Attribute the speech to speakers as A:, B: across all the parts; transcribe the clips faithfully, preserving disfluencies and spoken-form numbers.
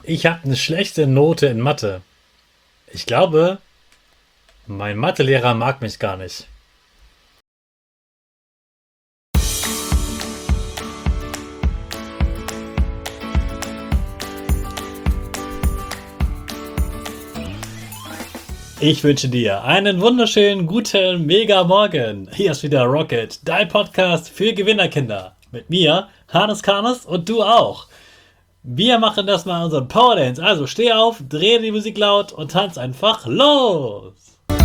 A: Ich habe eine schlechte Note in Mathe. Ich glaube, mein Mathelehrer mag mich gar nicht. Ich wünsche dir einen wunderschönen, guten, mega Morgen. Hier ist wieder Rocket, dein Podcast für Gewinnerkinder. Mit mir, Hannes Karnes und du auch. Wir machen das mal unseren Power Dance. Also steh auf, dreh die Musik laut und tanz einfach los.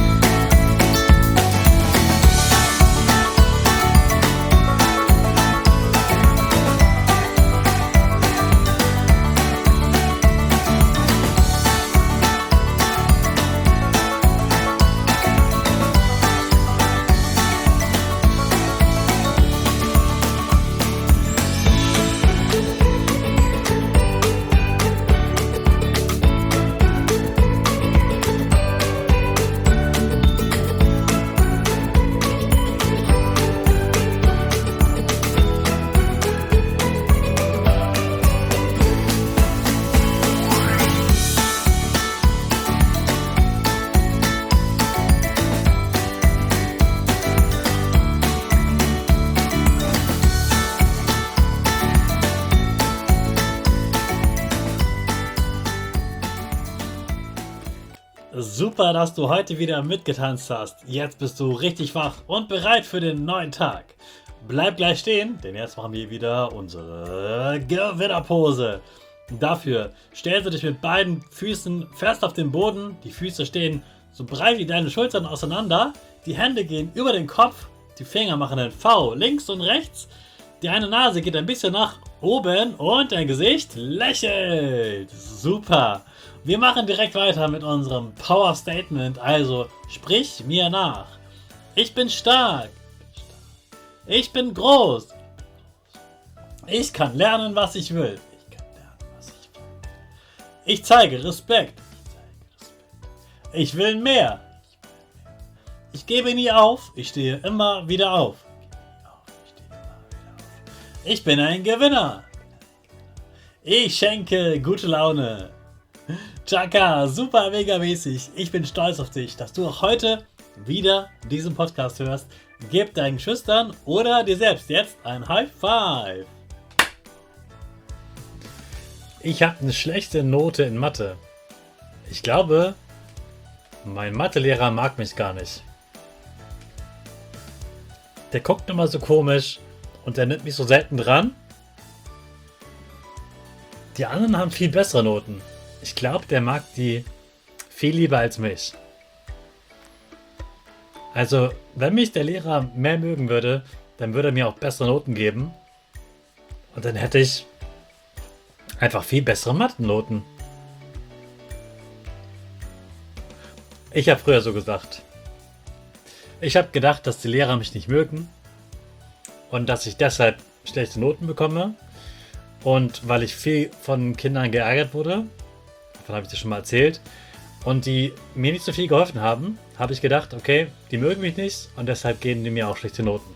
A: Super, dass du heute wieder mitgetanzt hast. Jetzt bist du richtig wach und bereit für den neuen Tag. Bleib gleich stehen, denn jetzt machen wir wieder unsere Gewinnerpose. Dafür stellst du dich mit beiden Füßen fest auf den Boden. Die Füße stehen so breit wie deine Schultern auseinander. Die Hände gehen über den Kopf. Die Finger machen ein V links und rechts. Die eine Nase geht ein bisschen nach oben und dein Gesicht lächelt. Super. Wir machen direkt weiter mit unserem Power Statement. Also sprich mir nach. Ich bin stark. Ich bin groß. Ich kann lernen, was ich will. Ich kann lernen, was ich will. Ich zeige Respekt. Ich will mehr. Ich gebe nie auf. Ich stehe immer wieder auf. Ich bin ein Gewinner. Ich schenke gute Laune. Chaka, super mega mäßig. Ich bin stolz auf dich, dass du auch heute wieder diesen Podcast hörst. Gib deinen Schüchtern oder dir selbst jetzt ein High Five. Ich habe eine schlechte Note in Mathe. Ich glaube, mein Mathelehrer mag mich gar nicht. Der guckt immer so komisch und der nimmt mich so selten dran. Die anderen haben viel bessere Noten. Ich glaube, der mag die viel lieber als mich. Also, wenn mich der Lehrer mehr mögen würde, dann würde er mir auch bessere Noten geben. Und dann hätte ich einfach viel bessere Mathe-Noten. Ich habe früher so gesagt. Ich habe gedacht, dass die Lehrer mich nicht mögen und dass ich deshalb schlechte Noten bekomme. Und weil ich viel von Kindern geärgert wurde, davon habe ich dir schon mal erzählt, und die mir nicht so viel geholfen haben, habe ich gedacht, okay, die mögen mich nicht und deshalb geben die mir auch schlechte Noten.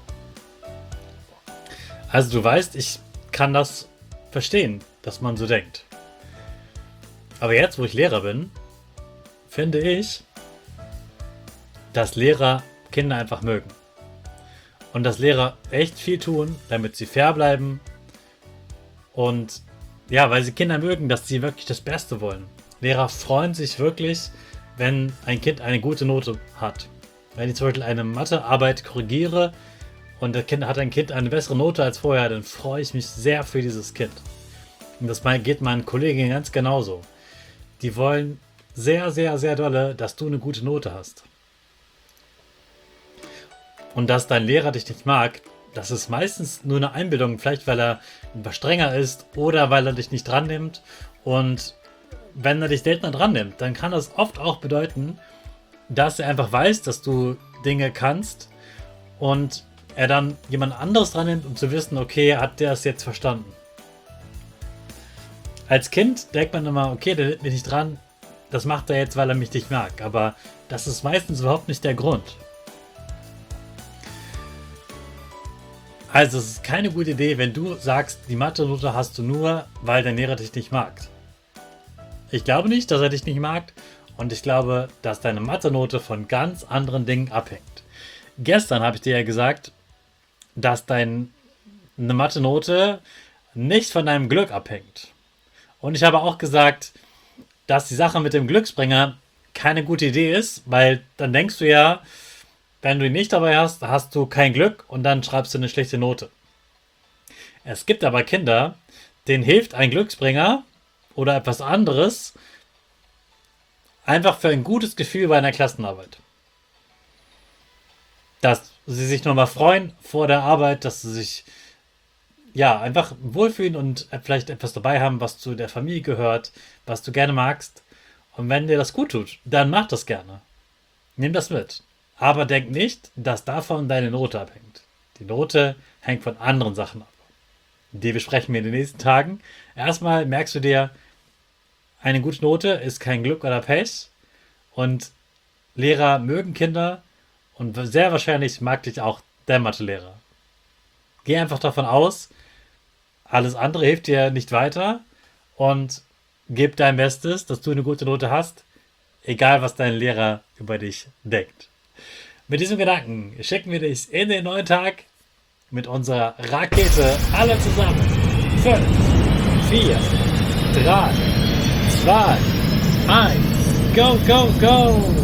A: Also du weißt, ich kann das verstehen, dass man so denkt. Aber jetzt, wo ich Lehrer bin, finde ich, dass Lehrer Kinder einfach mögen. Und dass Lehrer echt viel tun, damit sie fair bleiben. Und ja, weil sie Kinder mögen, dass sie wirklich das Beste wollen. Lehrer freuen sich wirklich, wenn ein Kind eine gute Note hat. Wenn ich zum Beispiel eine Mathearbeit korrigiere und das Kind hat ein Kind eine bessere Note als vorher, dann freue ich mich sehr für dieses Kind. Und das geht meinen Kolleginnen ganz genauso. Die wollen sehr, sehr, sehr dolle, dass du eine gute Note hast. Und dass dein Lehrer dich nicht mag, das ist meistens nur eine Einbildung, vielleicht weil er etwas strenger ist oder weil er dich nicht dran nimmt. Und wenn er dich seltener dran nimmt, dann kann das oft auch bedeuten, dass er einfach weiß, dass du Dinge kannst und er dann jemand anderes dran nimmt, um zu wissen, okay, hat der es jetzt verstanden. Als Kind denkt man immer, okay, der nimmt mich nicht dran, das macht er jetzt, weil er mich nicht mag. Aber das ist meistens überhaupt nicht der Grund. Also es ist keine gute Idee, wenn du sagst, die Mathe-Note hast du nur, weil dein Lehrer dich nicht mag. Ich glaube nicht, dass er dich nicht mag. Und ich glaube, dass deine Mathe-Note von ganz anderen Dingen abhängt. Gestern habe ich dir ja gesagt, dass deine Mathe-Note nicht von deinem Glück abhängt. Und ich habe auch gesagt, dass die Sache mit dem Glücksbringer keine gute Idee ist, weil dann denkst du ja, wenn du ihn nicht dabei hast, hast du kein Glück und dann schreibst du eine schlechte Note. Es gibt aber Kinder, denen hilft ein Glücksbringer oder etwas anderes einfach für ein gutes Gefühl bei einer Klassenarbeit. Dass sie sich nochmal freuen vor der Arbeit, dass sie sich ja einfach wohlfühlen und vielleicht etwas dabei haben, was zu der Familie gehört, was du gerne magst. Und wenn dir das gut tut, dann mach das gerne. Nimm das mit. Aber denk nicht, dass davon deine Note abhängt. Die Note hängt von anderen Sachen ab. Die besprechen wir in den nächsten Tagen. Erstmal merkst du dir, eine gute Note ist kein Glück oder Pech. Und Lehrer mögen Kinder. Und sehr wahrscheinlich mag dich auch der Mathelehrer. Geh einfach davon aus, alles andere hilft dir nicht weiter. Und gib dein Bestes, dass du eine gute Note hast. Egal, was dein Lehrer über dich denkt. Mit diesem Gedanken schicken wir dich in den neuen Tag mit unserer Rakete alle zusammen. fünf, vier, drei, zwei, eins, go, go, go!